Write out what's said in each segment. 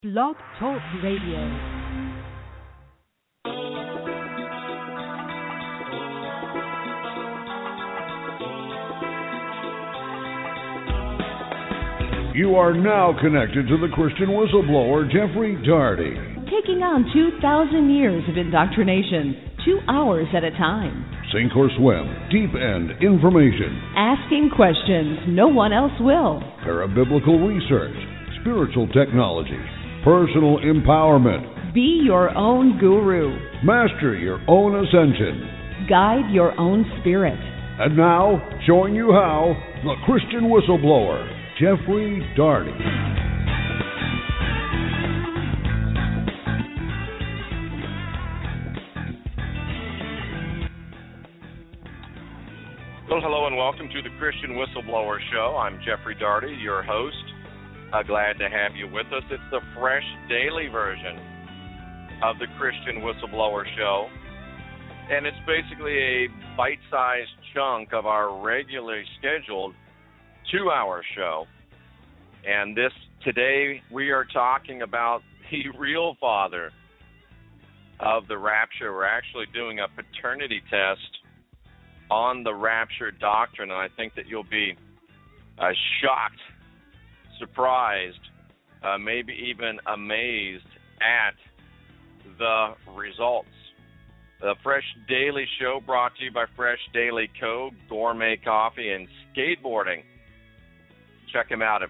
Blog Talk Radio. You are now connected to the Christian whistleblower, Jeffrey Daugherty. Taking on 2,000 years of indoctrination, 2 hours at a time. Sink or swim, deep end information. Asking questions no one else will. Parabiblical research, spiritual technology, personal empowerment. Be your own guru. Master your own ascension. Guide your own spirit. And now, showing you how, the Christian whistleblower, Jeffrey Daugherty. Well, hello and welcome to the Christian Whistleblower Show. I'm Jeffrey Daugherty, your host. Glad to have you with us. It's the fresh daily version of the Christian Whistleblower Show. And it's basically a bite-sized chunk of our regularly scheduled 2-hour show. And today we are talking about the real father of the rapture. We're actually doing a paternity test on the rapture doctrine, and I think that you'll be shocked, surprised, maybe even amazed at the results. The Fresh Daily Show brought to you by Fresh Daily Co., Gourmet Coffee, and Skateboarding. Check them out at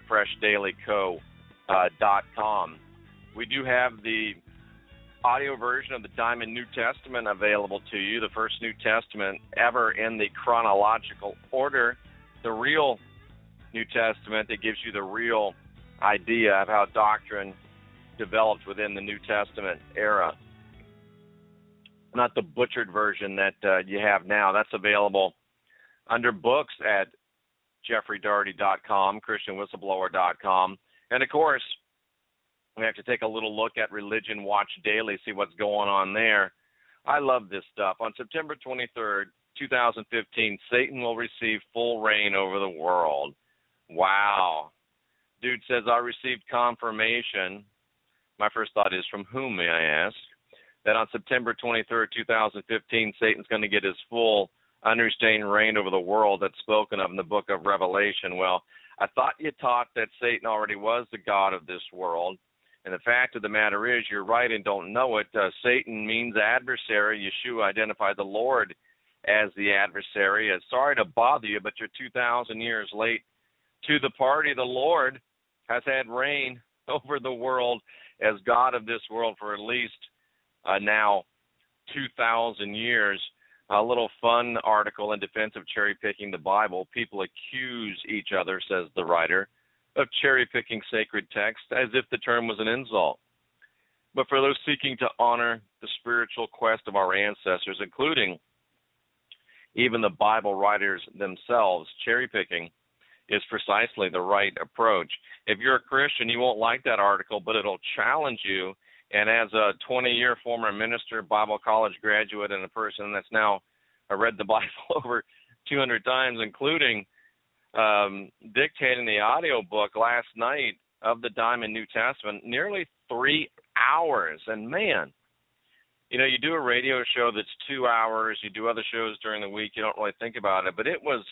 FreshDailyCo.com. We do have the audio version of the Diamond New Testament available to you, the first New Testament ever in the chronological order, the real New Testament that gives you the real idea of how doctrine developed within the New Testament era. Not the butchered version that you have now. That's available under books at JeffreyDaugherty.com, ChristianWhistleblower.com. And, of course, we have to take a little look at Religion Watch Daily, see what's going on there. I love this stuff. On September 23rd, 2015, Satan will receive full reign over the world. Wow. Dude says, I received confirmation. My first thought is, from whom, may I ask? That on September 23rd, 2015, Satan's going to get his full unrestrained reign over the world that's spoken of in the book of Revelation. Well, I thought you taught that Satan already was the god of this world. And the fact of the matter is, you're right and don't know it. Satan means adversary. Yeshua identified the Lord as the adversary. Sorry to bother you, but you're 2,000 years late to the party. The Lord has had reign over the world as God of this world for at least now 2,000 years. A little fun article in defense of cherry-picking the Bible. People accuse each other, says the writer, of cherry-picking sacred text as if the term was an insult. But for those seeking to honor the spiritual quest of our ancestors, including even the Bible writers themselves, cherry-picking is precisely the right approach. If you're a Christian, you won't like that article, but it'll challenge you. And as a 20-year former minister, Bible college graduate, and a person that's now read the Bible over 200 times, including dictating the audio book last night of the Diamond New Testament, nearly 3 hours. And man, you know, you do a radio show that's 2 hours, you do other shows during the week, you don't really think about it, but it was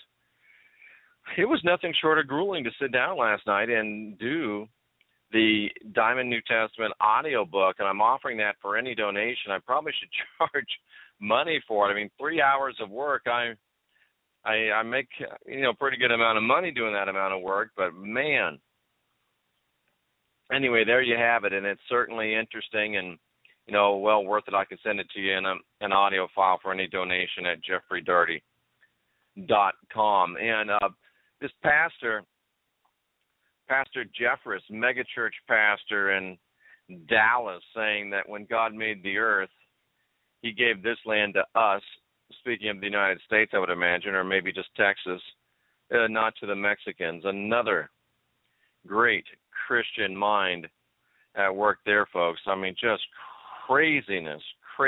nothing short of grueling to sit down last night and do the Diamond New Testament audio book, and I'm offering that for any donation. I probably should charge money for it. I mean, 3 hours of work, I make, pretty good amount of money doing that amount of work, but man. Anyway, there you have it, and it's certainly interesting and, well worth it. I can send it to you in an audio file for any donation at JeffreyDaugherty.com. And this Pastor Jeffress, megachurch pastor in Dallas, saying that when God made the earth, he gave this land to us, speaking of the United States, I would imagine, or maybe just Texas, not to the Mexicans. Another great Christian mind at work there, folks. I mean, just craziness.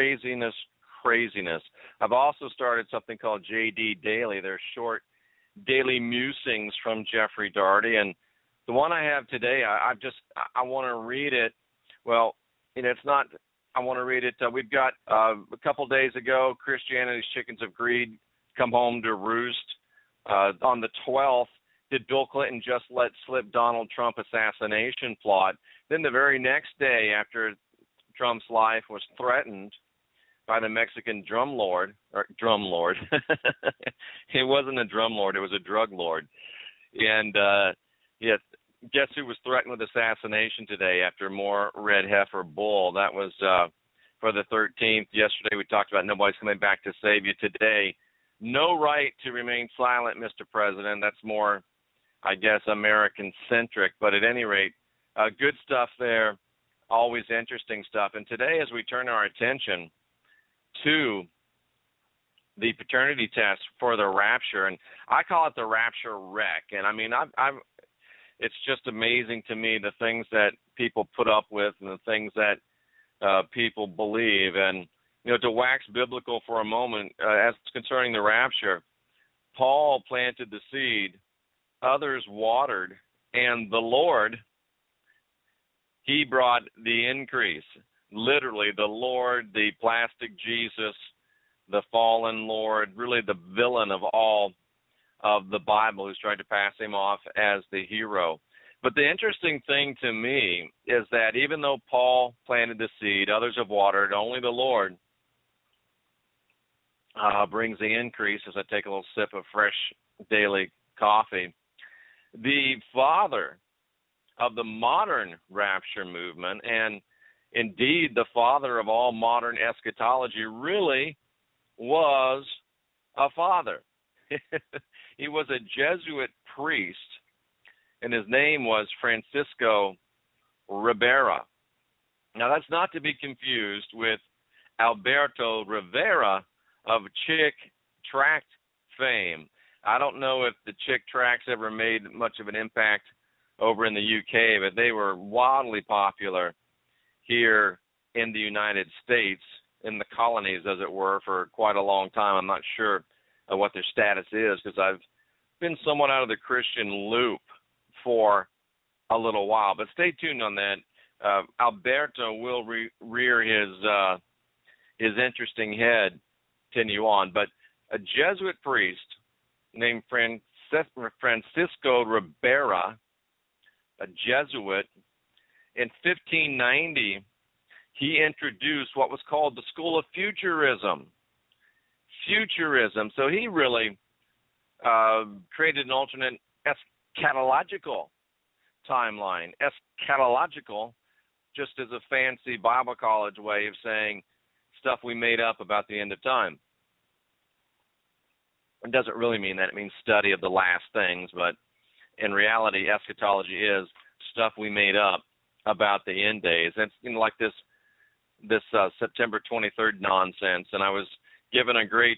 I've also started something called JD Daily. They're short daily musings from Jeffrey Daugherty, and the one I have today, I want to read it Well, it's not. I want to read it. We've got a couple days ago, Christianity's Chickens of Greed come home to roost. On the 12th, did Bill Clinton just let slip Donald Trump assassination plot? Then the very next day, after Trump's life was threatened by the Mexican drum lord. It wasn't a drum lord, it was a drug lord. And guess who was threatened with assassination today after more red heifer bull? That was for the 13th. Yesterday we talked about nobody's coming back to save you. Today, no right to remain silent, Mr. President. That's more, I guess, American-centric. But at any rate, good stuff there, always interesting stuff. And today, as we turn our attention to the paternity test for the rapture, and I call it the rapture wreck. And I mean, it's just amazing to me the things that people put up with and the things that people believe. And to wax biblical for a moment, as concerning the rapture, Paul planted the seed, others watered, and the Lord, he brought the increase. Literally, the Lord, the plastic Jesus, the fallen Lord, really the villain of all of the Bible, who's tried to pass him off as the hero. But the interesting thing to me is that even though Paul planted the seed, others have watered, only the Lord brings the increase. As I take a little sip of fresh daily coffee, the father of the modern rapture movement, and indeed the father of all modern eschatology, really was a father. He was a Jesuit priest, and his name was Francisco Ribera. Now, that's not to be confused with Alberto Rivera of Chick Tract fame. I don't know if the Chick Tracts ever made much of an impact over in the UK, but they were wildly popular here in the United States, in the colonies, as it were, for quite a long time. I'm not sure what their status is because I've been somewhat out of the Christian loop for a little while. But stay tuned on that. Alberto will rear his interesting head, continue on. But a Jesuit priest named Francisco Ribera, a Jesuit, in 1590, he introduced what was called the School of Futurism. So he really created an alternate eschatological timeline. Eschatological, just as a fancy Bible college way of saying stuff we made up about the end of time. It doesn't really mean that. It means study of the last things, but in reality, eschatology is stuff we made up about the end days. It's like this September 23rd nonsense, and I was given a great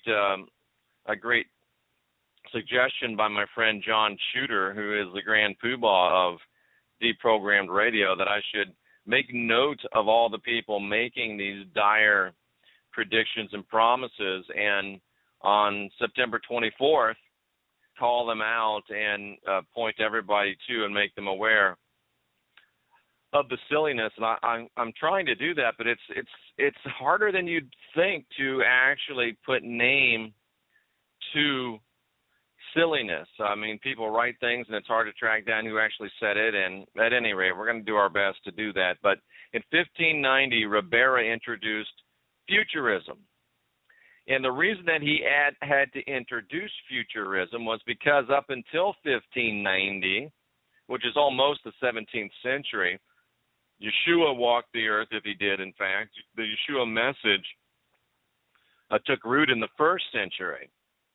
suggestion by my friend John Shooter, who is the grand poobah of deprogrammed radio, that I should make note of all the people making these dire predictions and promises, and on September 24th, call them out and point everybody to and make them aware of the silliness. And I'm trying to do that, but it's harder than you'd think to actually put name to silliness. I mean, people write things, and it's hard to track down who actually said it. And at any rate, we're going to do our best to do that. But in 1590, Ribera introduced futurism. And the reason that he had to introduce futurism was because up until 1590, which is almost the 17th century, Yeshua walked the earth, if he did, in fact. The Yeshua message took root in the first century.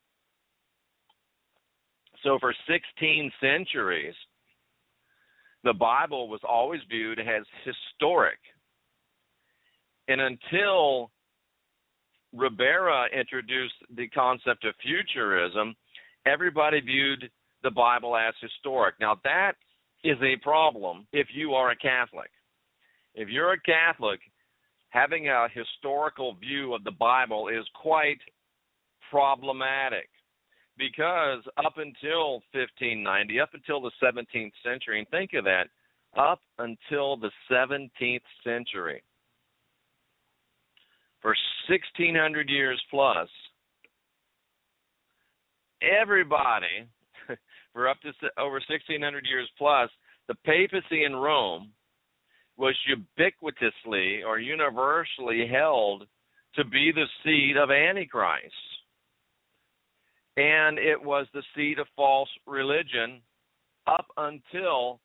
So for 16 centuries, the Bible was always viewed as historic. And until Ribera introduced the concept of futurism, everybody viewed the Bible as historic. Now, that is a problem if you are a Catholic. If you're a Catholic, having a historical view of the Bible is quite problematic, because up until 1590, up until the 17th century, and think of that, up until the 17th century. For 1,600 years plus, everybody, for up to over 1,600 years plus, the papacy in Rome was ubiquitously or universally held to be the seat of Antichrist. And it was the seat of false religion up until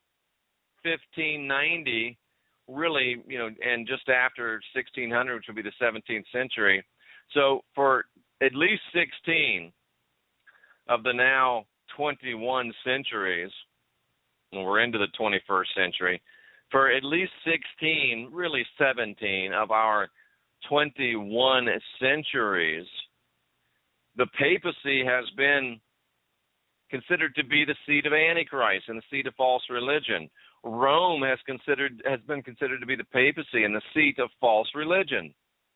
1590, really, and just after 1600, which would be the 17th century. So for at least 16 of the now 21 centuries, and we're into the 21st century, for at least 16, really 17 of our 21 centuries, the papacy has been considered to be the seat of Antichrist and the seat of false religion. Rome has been considered to be the papacy and the seat of false religion.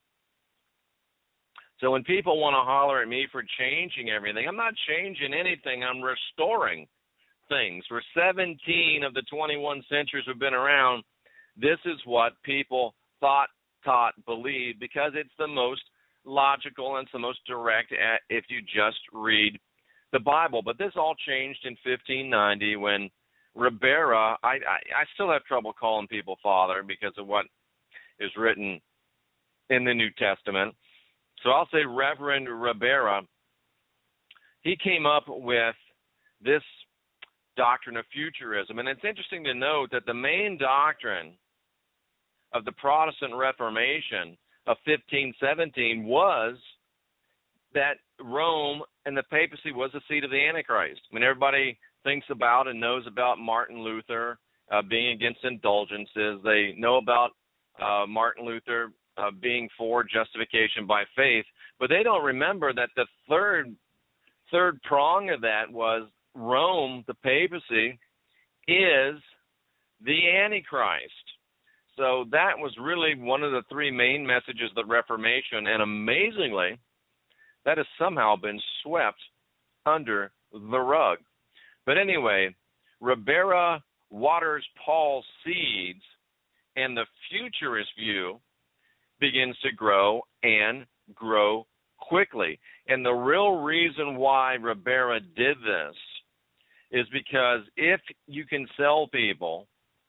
So when people want to holler at me for changing everything, I'm not changing anything. I'm restoring things. For 17 of the 21 centuries we've been around, this is what people thought, taught, believed, because it's the most logical and it's the most direct if you just read the Bible. But this all changed in 1590 when Ribera, I still have trouble calling people father because of what is written in the New Testament. So I'll say Reverend Ribera. He came up with this doctrine of futurism. And it's interesting to note that the main doctrine of the Protestant Reformation of 1517 was that Rome and the papacy was the seat of the Antichrist. I mean, everybody thinks about and knows about Martin Luther being against indulgences. They know about Martin Luther being for justification by faith, but they don't remember that the third prong of that was Rome, the papacy, is the Antichrist. So that was really one of the three main messages of the Reformation, and amazingly, that has somehow been swept under the rug. But anyway, Ribera waters Paul's seeds, and the futurist view begins to grow and grow quickly. And the real reason why Ribera did this is because if you can sell people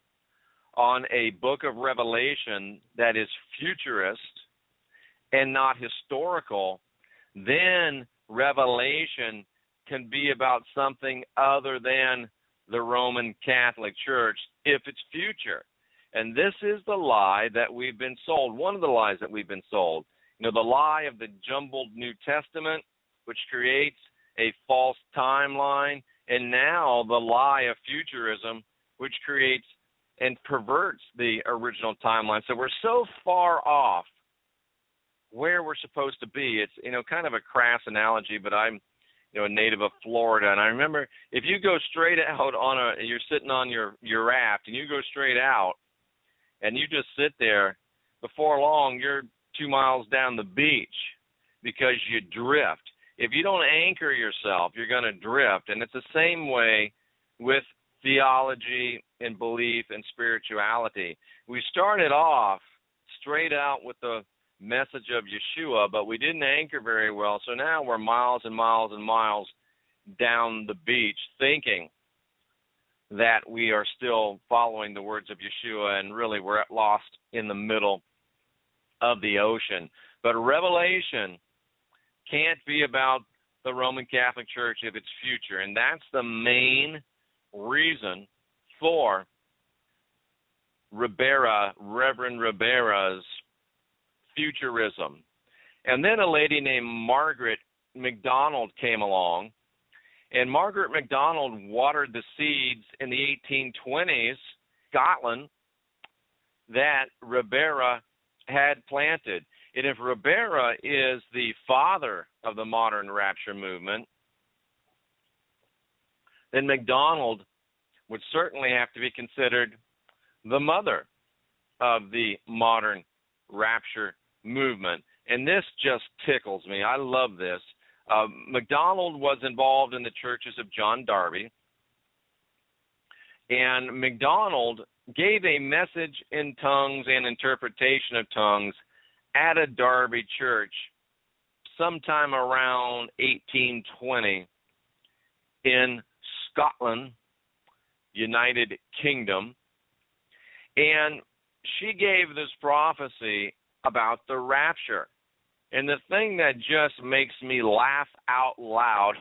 on a book of Revelation that is futurist and not historical, then Revelation can be about something other than the Roman Catholic Church if it's future. And this is the lie that we've been sold, one of the lies that we've been sold. The lie of the jumbled New Testament, which creates a false timeline, and now the lie of futurism, which creates and perverts the original timeline. So we're so far off where we're supposed to be. It's, kind of a crass analogy, but I'm, a native of Florida. And I remember if you go straight out you're sitting on your raft and you go straight out and you just sit there, before long you're 2 miles down the beach because you drift. If you don't anchor yourself, you're going to drift. And it's the same way with theology and belief and spirituality. We started off straight out with the message of Yeshua, but we didn't anchor very well. So now we're miles and miles and miles down the beach thinking that we are still following the words of Yeshua, and really we're lost in the middle of the ocean. But Revelation can't be about the Roman Catholic Church if it's future, and that's the main reason for Reverend Ribera's futurism. And then a lady named Margaret MacDonald came along, and Margaret MacDonald watered the seeds in the 1820s, Scotland, that Ribera had planted. And if Ribera is the father of the modern rapture movement, then MacDonald would certainly have to be considered the mother of the modern rapture movement. And this just tickles me. I love this. MacDonald was involved in the churches of John Darby. And MacDonald gave a message in tongues and interpretation of tongues at a Derby church sometime around 1820 in Scotland, United Kingdom. And she gave this prophecy about the rapture. And the thing that just makes me laugh out loud,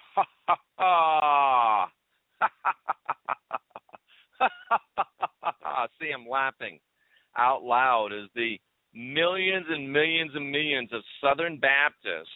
see, I'm laughing out loud, is the millions and millions and millions of Southern Baptists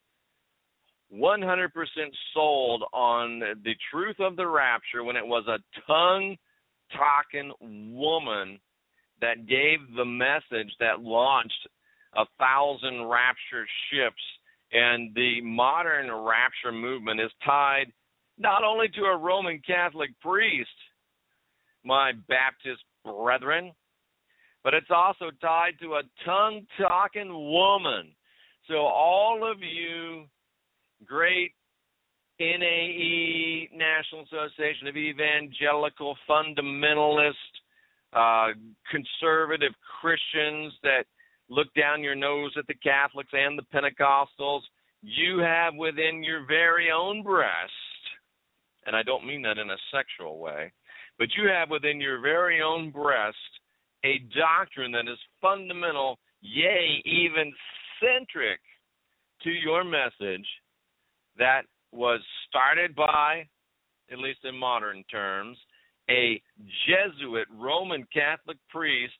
100% sold on the truth of the rapture when it was a tongue-talking woman that gave the message that launched 1,000 rapture ships. And the modern rapture movement is tied not only to a Roman Catholic priest, my Baptist brethren, but it's also tied to a tongue-talking woman. So all of you great NAE, National Association of Evangelical Fundamentalist, conservative Christians that look down your nose at the Catholics and the Pentecostals, you have within your very own breast, and I don't mean that in a sexual way, but you have within your very own breast a doctrine that is fundamental, yea, even centric to your message, that was started by, at least in modern terms, a Jesuit Roman Catholic priest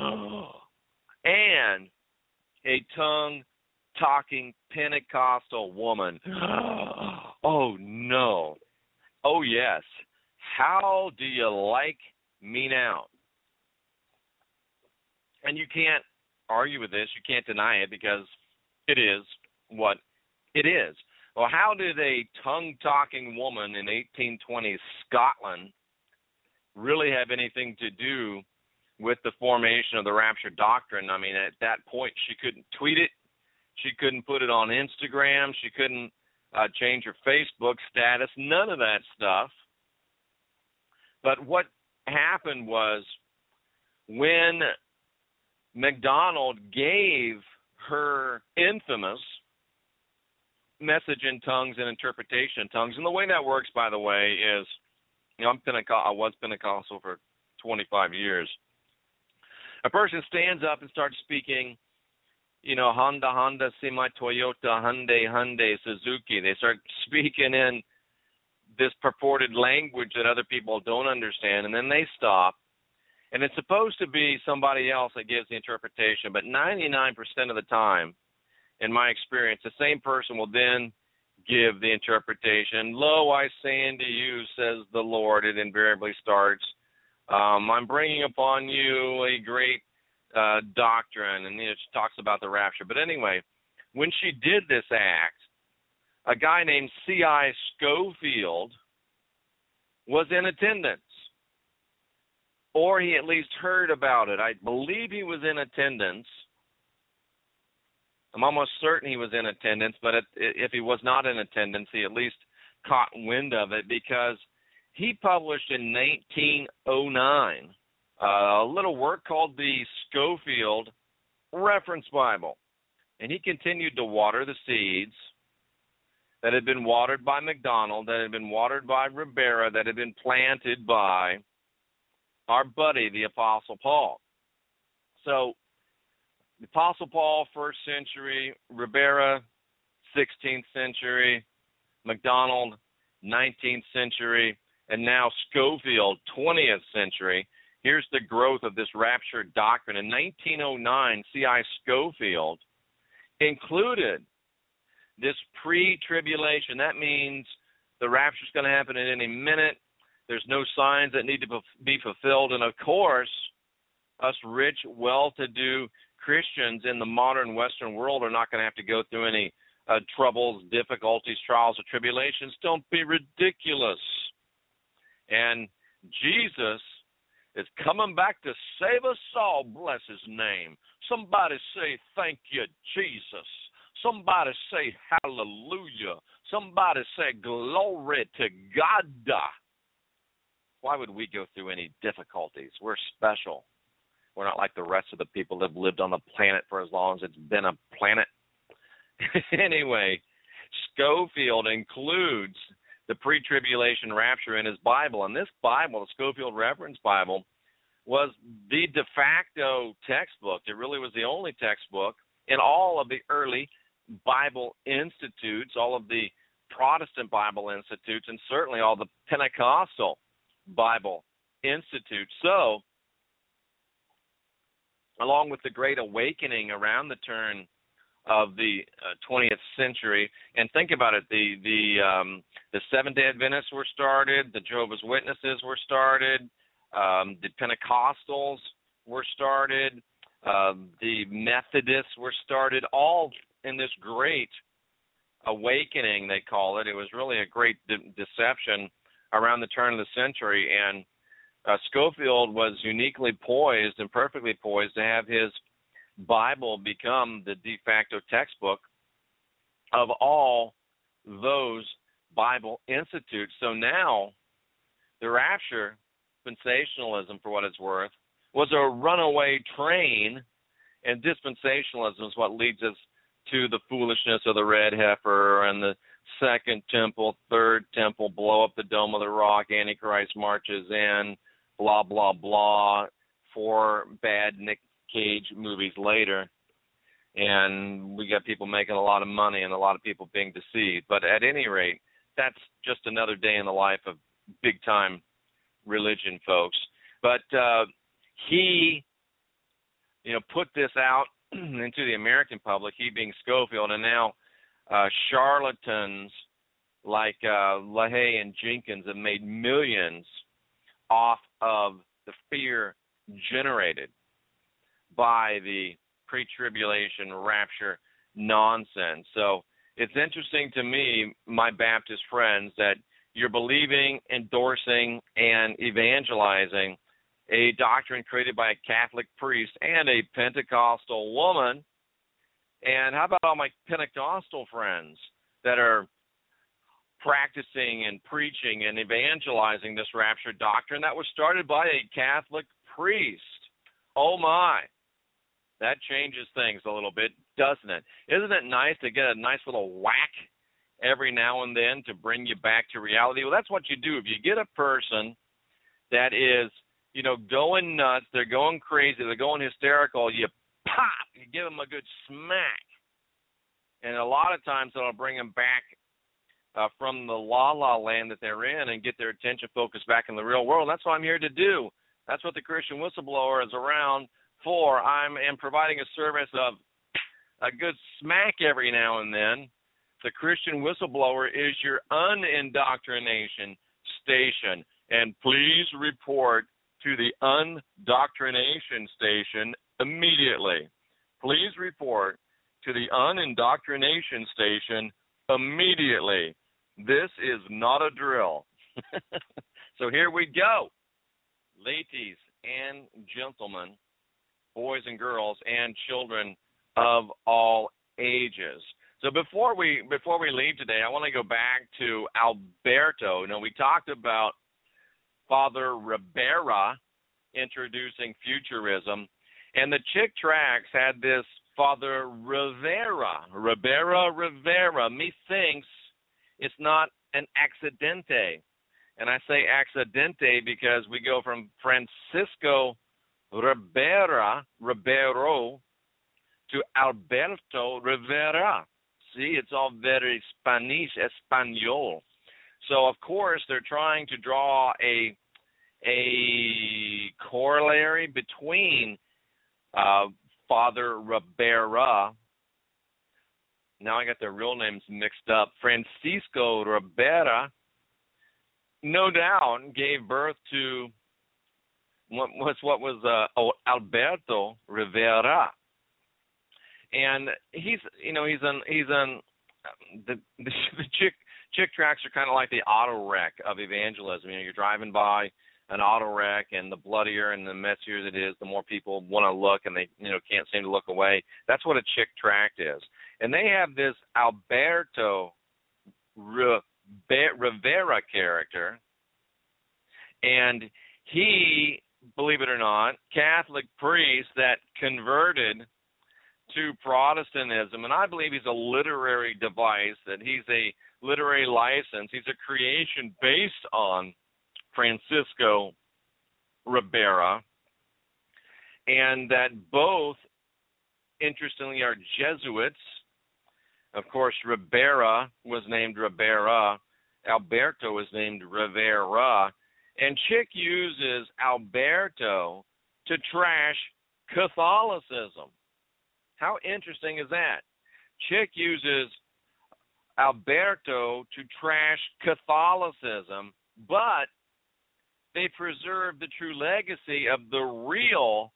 and a tongue-talking Pentecostal woman. Oh, no. Oh, yes. How do you like me now? And you can't argue with this. You can't deny it because it is what it is. Well, how did a tongue-talking woman in 1820 Scotland really have anything to do with the formation of the rapture doctrine? I mean, at that point, she couldn't tweet it. She couldn't put it on Instagram. She couldn't change her Facebook status, none of that stuff. But what happened was when MacDonald gave her infamous message in tongues and interpretation in tongues, and the way that works, by the way, is, you know, I was Pentecostal for 25 years. A person stands up and starts speaking, you know, Honda, Semi, Toyota, Hyundai, Suzuki. They start speaking in this purported language that other people don't understand, and then they stop. And it's supposed to be somebody else that gives the interpretation, but 99% of the time, in my experience, the same person will then give the interpretation. Lo, I say unto you, says the Lord. It invariably starts, I'm bringing upon you a great doctrine, and it talks about the rapture. But anyway, when she did this act, a guy named C.I. Scofield was in attendance, or he at least heard about it. I believe he was in attendance. I'm almost certain he was in attendance, but if he was not in attendance, he at least caught wind of it, because he published in 1909 a little work called the Scofield Reference Bible. And he continued to water the seeds that had been watered by MacDonald, that had been watered by Ribera, that had been planted by our buddy, the Apostle Paul. So, the Apostle Paul, 1st century, Ribera, 16th century, MacDonald, 19th century, and now Scofield, 20th century. Here's the growth of this rapture doctrine. In 1909, C.I. Scofield included this pre-tribulation. That means the rapture is going to happen at any minute. There's no signs that need to be fulfilled. And, of course, us rich, well-to-do Christians in the modern Western world are not going to have to go through any troubles, difficulties, trials, or tribulations. Don't be ridiculous. And Jesus is coming back to save us all, bless his name. Somebody say, thank you, Jesus. Somebody say, hallelujah. Somebody say, glory to God. Why would we go through any difficulties? We're special. We're not like the rest of the people that have lived on the planet for as long as it's been a planet. Anyway, Scofield includes the pre-tribulation rapture in his Bible. And this Bible, the Scofield Reference Bible, was the de facto textbook. It really was the only textbook in all of the early Bible institutes, all of the Protestant Bible institutes, and certainly all the Pentecostal Bible institutes. So, along with the Great Awakening around the turn of the 20th century, and think about it, the Seventh-day Adventists were started, the Jehovah's Witnesses were started, the Pentecostals were started, the Methodists were started, all in this great awakening, they call it. It was really a great deception around the turn of the century, and Scofield was uniquely poised and perfectly poised to have his Bible become the de facto textbook of all those Bible institutes. So now the rapture, dispensationalism for what it's worth, was a runaway train, and dispensationalism is what leads us to the foolishness of the red heifer and the second temple, third temple, blow up the Dome of the Rock, Antichrist marches in, blah, blah, blah, 4 bad Nick Cage movies later, and we got people making a lot of money and a lot of people being deceived. But at any rate, that's just another day in the life of big-time religion, folks. But he, put this out into the American public, he being Scofield, and now charlatans like LaHaye and Jenkins have made millions off of the fear generated by the pre-tribulation rapture nonsense. So it's interesting to me, my Baptist friends, that you're believing, endorsing, and evangelizing a doctrine created by a Catholic priest and a Pentecostal woman. And how about all my Pentecostal friends that are practicing and preaching and evangelizing this rapture doctrine that was started by a Catholic priest? Oh, my. That changes things a little bit, doesn't it? Isn't it nice to get a nice little whack every now and then to bring you back to reality? Well, that's what you do. If you get a person that is, going nuts, they're going crazy, they're going hysterical, you pop, you give them a good smack. And a lot of times it'll bring them back from the la-la land that they're in and get their attention focused back in the real world. That's what I'm here to do. That's what the Christian Whistleblower is around for. I am providing a service of a good smack every now and then. The Christian Whistleblower is your unindoctrination station. And please report to the undoctrination station immediately. Please report to the unindoctrination station immediately. This is not a drill. So here we go. Ladies and gentlemen, boys and girls, and children of all ages. So before we leave today, I want to go back to Alberto. We talked about Father Ribera introducing futurism, and the Chick Tracts had this Father Rivera. Methinks it's not an accidente. And I say accidente because we go from Francisco Ribeiro to Alberto Rivera. See, it's all very Spanish, Espanol. So, of course, they're trying to draw a corollary between Father Ribera. Now I got their real names mixed up. Francisco Ribera, no doubt, gave birth to what was Alberto Rivera, and the Chick Tracts are kind of like the auto wreck of evangelism. You're driving by an auto wreck, and the bloodier and the messier it is, the more people want to look, and they can't seem to look away. That's what a Chick Tract is. And they have this Alberto Rivera character, And he, believe it or not, Catholic priest that converted to Protestantism, and I believe he's a literary device, that he's a literary license. He's a creation based on Francisco Ribera, and that both, interestingly, are Jesuits. Of course, Ribera was named Ribera. Alberto was named Rivera. And Chick uses Alberto to trash Catholicism. How interesting is that? Chick uses Alberto to trash Catholicism, but they preserve the true legacy of the real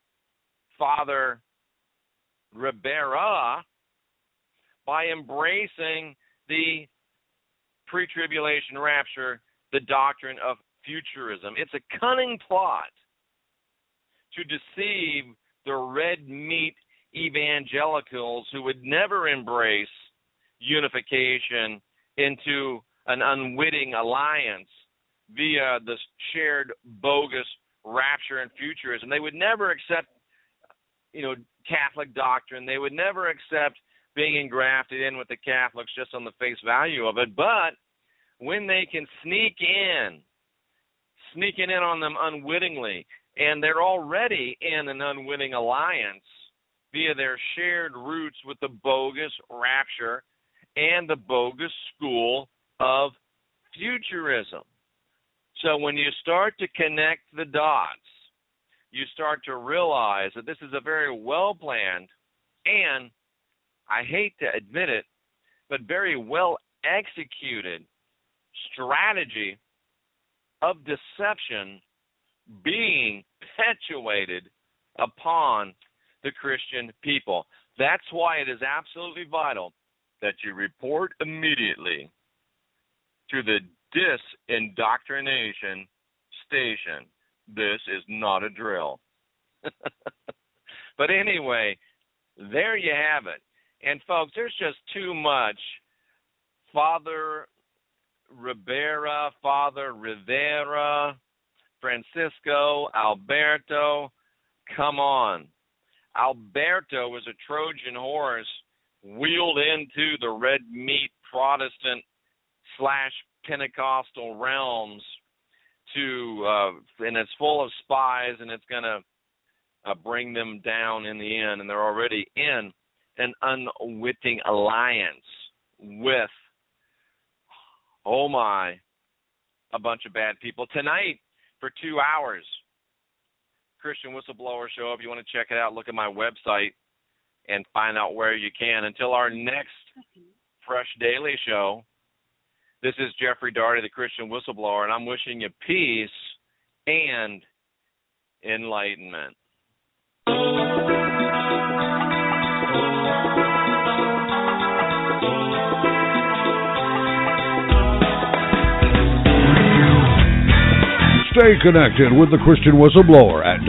Father Ribera by embracing the pre-tribulation rapture, the doctrine of futurism. It's a cunning plot to deceive the red meat evangelicals who would never embrace unification into an unwitting alliance via the shared bogus rapture and futurism. They would never accept, Catholic doctrine. They would never accept being engrafted in with the Catholics just on the face value of it. But when they can sneaking in on them unwittingly, and they're already in an unwitting alliance via their shared roots with the bogus rapture and the bogus school of futurism. So when you start to connect the dots, you start to realize that this is a very well-planned and, I hate to admit it, but very well-executed strategy of deception being perpetuated upon the Christian people. That's why it is absolutely vital that you report immediately to the Disindoctrination Station. This is not a drill. But anyway, there you have it. And folks, there's just too much Father Ribera, Father Rivera, Francisco, Alberto. Come on. Alberto was a Trojan horse wheeled into the red meat Protestant / Pentecostal realms and it's full of spies, and it's going to bring them down in the end. And they're already in an unwitting alliance with, a bunch of bad people. Tonight, for 2 hours, Christian Whistleblower Show. If you want to check it out, look at my website and find out where you can. Until our next Fresh Daily Show, this is Jeffrey Daugherty, the Christian Whistleblower, and I'm wishing you peace and enlightenment. Stay connected with the Christian Whistleblower at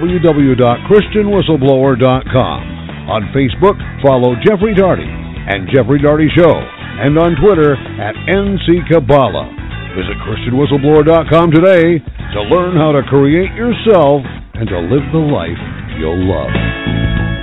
www.christianwhistleblower.com. On Facebook, follow Jeffrey Daugherty and Jeffrey Daugherty Show, and on Twitter at NC Kabbalah. Visit ChristianWhistleBlower.com today to learn how to create yourself and to live the life you'll love.